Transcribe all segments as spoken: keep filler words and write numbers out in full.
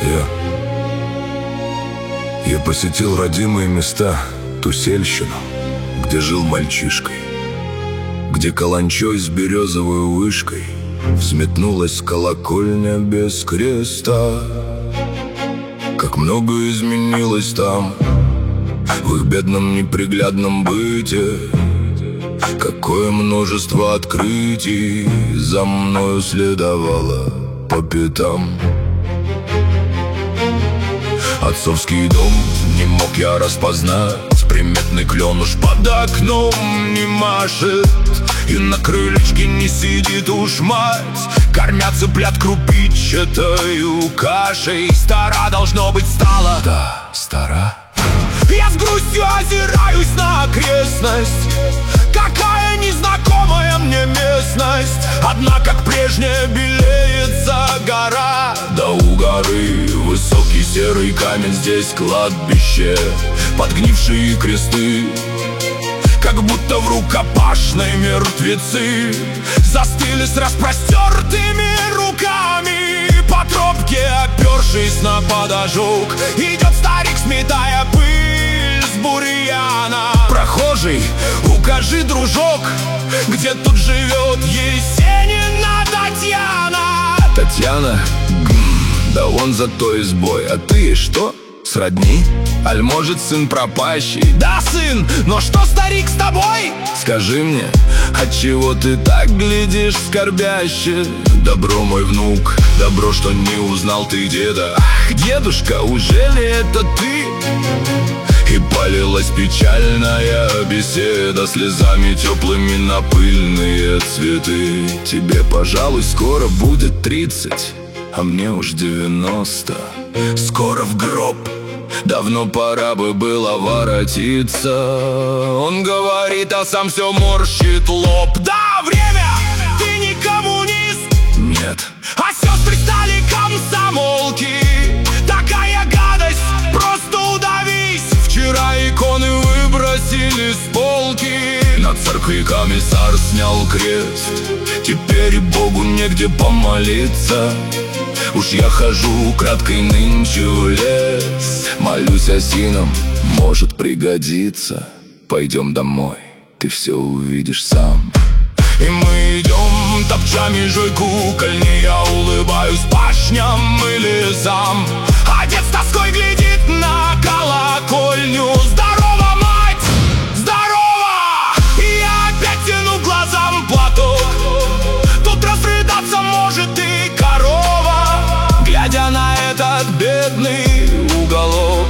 Я Я посетил родимые места, ту сельщину, где жил мальчишкой, где каланчой с березовой вышкой взметнулась колокольня без креста. Как много изменилось там, в их бедном неприглядном быте. Какое множество открытий за мною следовало по пятам. Отцовский дом не мог я распознать, приметный клен уж под окном не машет, и на крылечке не сидит уж мать. Кормят цыплят крупичатою кашей. Стара, должно быть, стала. Да, стара. Я с грустью озираюсь на окрестность. Какая незнакомая мне местность. Одна, как прежняя, белеет за гора. Да у горы высокий серый камень, здесь кладбище, подгнившие кресты. Как будто в рукопашной мертвецы застыли с распростертыми руками. По тропке, опершись на подожог, идет старик, сметая пыль с бурьяна. Прохожий, укажи, дружок, где тут живет Есенина Татьяна. Татьяна? Гм, да он за то избой. А ты что? Сродни? Аль может сын пропащий? Да, сын, но что, старик, с тобой? Скажи мне, отчего ты так глядишь скорбяще? Добро, мой внук, добро, что не узнал ты деда. Ах, дедушка, ужели это ты? И полилась печальная беседа слезами теплыми на пыльные цветы. Тебе, пожалуй, скоро будет тридцать, а мне уж девяносто. Скоро в гроб, давно пора бы было воротиться. Он говорит, а сам все морщит лоб. Да, время, ты не коммунист? Нет. А сестры стали комсомолки. Такая гадость, просто удавись. Вчера иконы выбросили с полки. На церкви комиссар снял крест. Теперь и Богу негде помолиться. Уж я хожу украдкой нынче в лес. Молюсь осинам, может пригодится. Пойдем домой, ты все увидишь сам. И мы идем, топча межой кукольни. Я улыбаюсь пашням и лесам. А дед с тоской глядит на колокольню. Здорово, мать, здорово! И я опять тяну глазам платок. Тут разрыдаться может и корова, глядя на этот бедный уголок.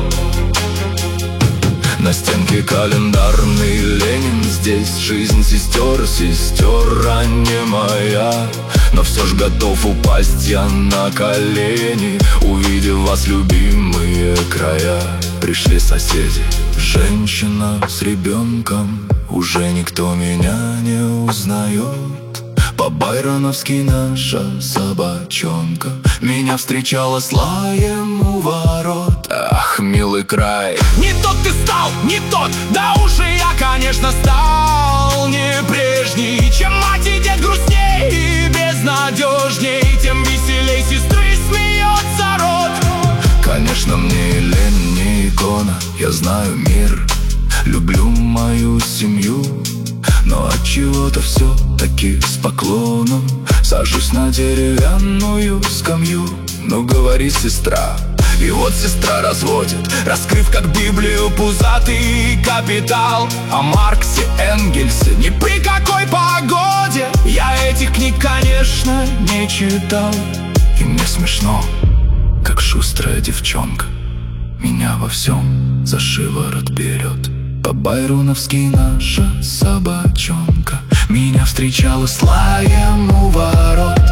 На стенке календарный Ленин. Здесь жизнь сестер, сестера не моя. Но все ж готов упасть я на колени, увидев вас, любимые края. Пришли соседи, женщина с ребенком. Уже никто меня не узнает. По-байроновски наша собачонка меня встречала с лаем у ворот. Ах, милый край. Не тот ты стал, не тот. Да уж и я, конечно, стал не прежний. Чем мать и дед грустней и безнадежней, тем веселей сестры смеется рот. Конечно, мне и лень не икона. Я знаю мир, люблю мою семью. Но отчего-то все-таки с поклоном сажусь на деревянную скамью. Ну говори, сестра. И вот сестра разводит, раскрыв как Библию пузатый капитал. О Марксе, Энгельсе ни при какой погоде я этих книг, конечно, не читал. И мне смешно, как шустрая девчонка меня во всем за шиворот берет. По-байроновски наша собачонка меня встречала с лаем у ворот.